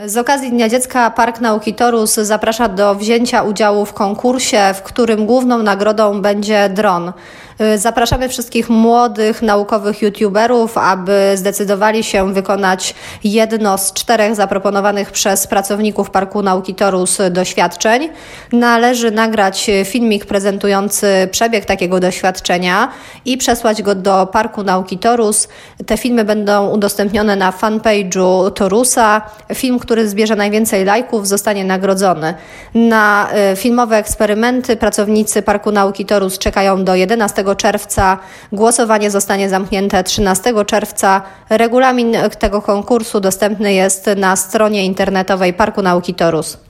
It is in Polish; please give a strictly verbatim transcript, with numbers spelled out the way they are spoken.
Z okazji Dnia Dziecka Park Nauki Torus zaprasza do wzięcia udziału w konkursie, w którym główną nagrodą będzie dron. Zapraszamy wszystkich młodych naukowych youtuberów, aby zdecydowali się wykonać jedno z czterech zaproponowanych przez pracowników Parku Nauki Torus doświadczeń. Należy nagrać filmik prezentujący przebieg takiego doświadczenia i przesłać go do Parku Nauki Torus. Te filmy będą udostępnione na fanpage'u Torusa. Film, który zbierze najwięcej lajków, zostanie nagrodzony. Na filmowe eksperymenty pracownicy Parku Nauki Torus czekają do jedenastego czerwca. Głosowanie zostanie zamknięte trzynastego czerwca. Regulamin tego konkursu dostępny jest na stronie internetowej Parku Nauki Torus.